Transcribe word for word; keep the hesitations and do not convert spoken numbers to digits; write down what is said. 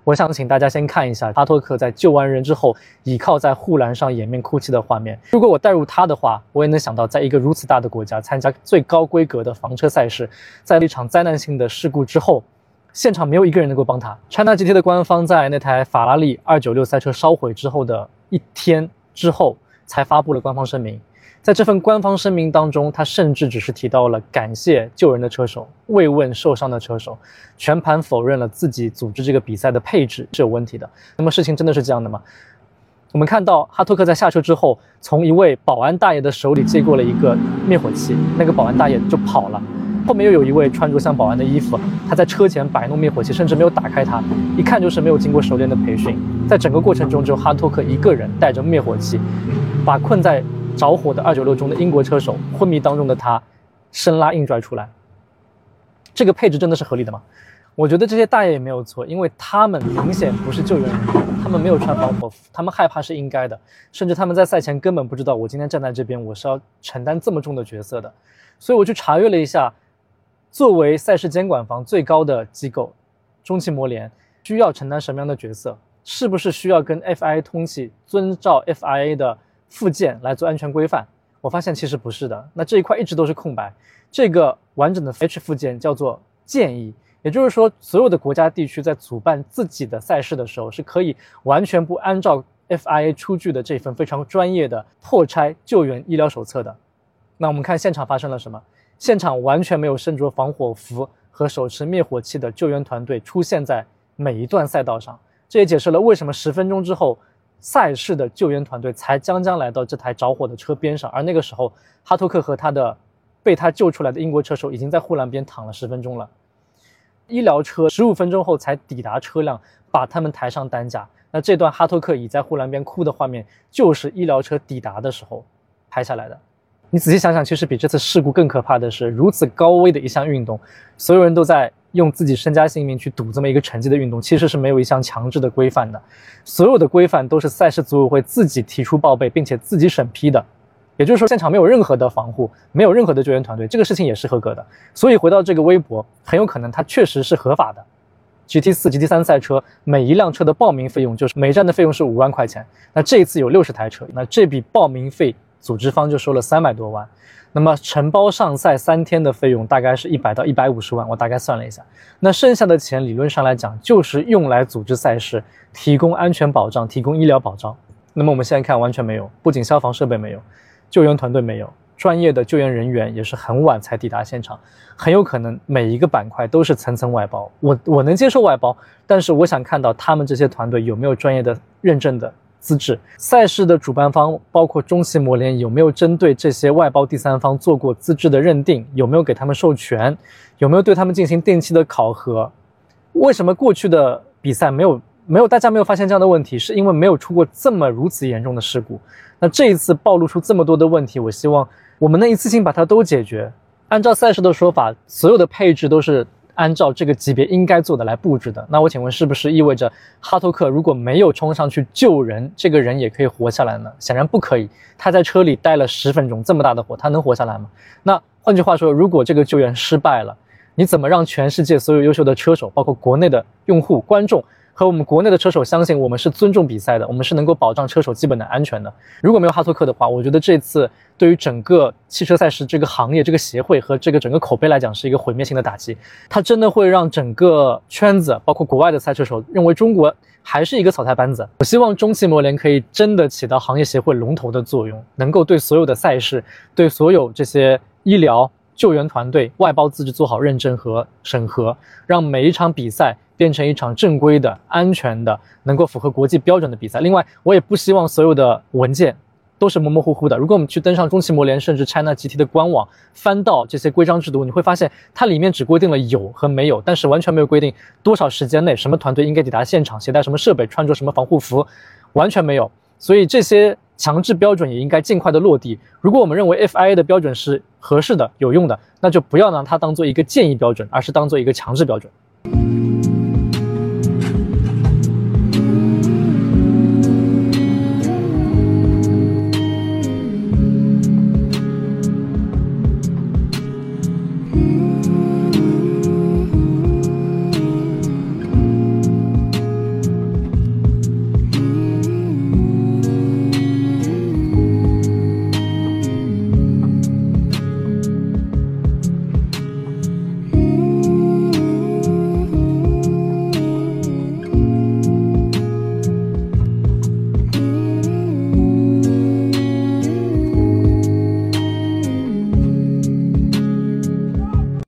我想请大家先看一下哈托克在救完人之后，倚靠在护栏上掩面哭泣的画面。如果我带入他的话，我也能想到，在一个如此大的国家参加最高规格的房车赛事，在一场灾难性的事故之后，现场没有一个人能够帮他。China G T 的官方在那台法拉利二九六赛车烧毁之后的一天之后，才发布了官方声明。在这份官方声明当中，他甚至只是提到了感谢救人的车手，慰问受伤的车手，全盘否认了自己组织这个比赛的配置是有问题的。那么事情真的是这样的吗？我们看到哈托克在下车之后，从一位保安大爷的手里接过了一个灭火器，那个保安大爷就跑了。后面又有一位穿着像保安的衣服，他在车前摆弄灭火器，甚至没有打开它，一看就是没有经过熟练的培训。在整个过程中，只有哈托克一个人带着灭火器，把困在着火的二九六中的英国车手昏迷当中的他生拉硬拽出来。这个配置真的是合理的吗？我觉得这些大爷也没有错，因为他们明显不是救援人员，他们没有穿防火服，他们害怕是应该的，甚至他们在赛前根本不知道我今天站在这边我是要承担这么重的角色的。所以我去查阅了一下，作为赛事监管方最高的机构中汽摩联需要承担什么样的角色，是不是需要跟 F I A 通气，遵照 F I A 的附件来做安全规范？我发现其实不是的，那这一块一直都是空白。这个完整的 H 附件叫做建议，也就是说所有的国家地区在主办自己的赛事的时候，是可以完全不按照 F I A 出具的这份非常专业的破拆救援医疗手册的。那我们看现场发生了什么？现场完全没有身着防火服和手持灭火器的救援团队出现在每一段赛道上，这也解释了为什么十分钟之后赛事的救援团队才将将来到这台着火的车边上，而那个时候哈托克和他的被他救出来的英国车手已经在护栏边躺了十分钟了。医疗车十五分钟后才抵达车辆，把他们抬上担架。那这段哈托克倚在护栏边哭的画面，就是医疗车抵达的时候拍下来的。你仔细想想，其实比这次事故更可怕的是，如此高危的一项运动，所有人都在用自己身家性命去赌这么一个成绩的运动，其实是没有一项强制的规范的。所有的规范都是赛事组委会自己提出报备并且自己审批的，也就是说现场没有任何的防护，没有任何的救援团队，这个事情也是合格的。所以回到这个微博，很有可能它确实是合法的。G T 四、G T 三 赛车每一辆车的报名费用就是每站的费用是五万块钱，那这一次有六十台车，那这笔报名费组织方就收了三百多万，那么承包上赛三天的费用大概是一百到一百五十万，我大概算了一下，那剩下的钱理论上来讲就是用来组织赛事，提供安全保障，提供医疗保障。那么我们现在看完全没有，不仅消防设备没有，救援团队没有，专业的救援人员也是很晚才抵达现场，很有可能每一个板块都是层层外包。我我能接受外包，但是我想看到他们这些团队有没有专业的认证的资质，赛事的主办方包括中汽摩联有没有针对这些外包第三方做过资质的认定，有没有给他们授权，有没有对他们进行定期的考核。为什么过去的比赛没有没有大家没有发现这样的问题，是因为没有出过这么如此严重的事故。那这一次暴露出这么多的问题，我希望我们能一次性把它都解决。按照赛事的说法，所有的配置都是按照这个级别应该做的来布置的。那我请问，是不是意味着哈托克如果没有冲上去救人，这个人也可以活下来呢？显然不可以。他在车里待了十分钟，这么大的火，他能活下来吗？那换句话说，如果这个救援失败了，你怎么让全世界所有优秀的车手，包括国内的用户、观众和我们国内的车手相信我们是尊重比赛的，我们是能够保障车手基本的安全的？如果没有哈托克的话，我觉得这次对于整个汽车赛事这个行业、这个协会和这个整个口碑来讲是一个毁灭性的打击。它真的会让整个圈子，包括国外的赛车手认为中国还是一个草台班子。我希望中汽摩联可以真的起到行业协会龙头的作用，能够对所有的赛事、对所有这些医疗救援团队外包资质做好认证和审核，让每一场比赛变成一场正规的、安全的、能够符合国际标准的比赛。另外，我也不希望所有的文件都是模模糊糊的。如果我们去登上中汽摩联甚至 China G T 的官网，翻到这些规章制度，你会发现它里面只规定了有和没有，但是完全没有规定多少时间内什么团队应该抵达现场，携带什么设备，穿着什么防护服，完全没有。所以这些强制标准也应该尽快的落地。如果我们认为 F I A 的标准是合适的、有用的，那就不要拿它当做一个建议标准，而是当做一个强制标准。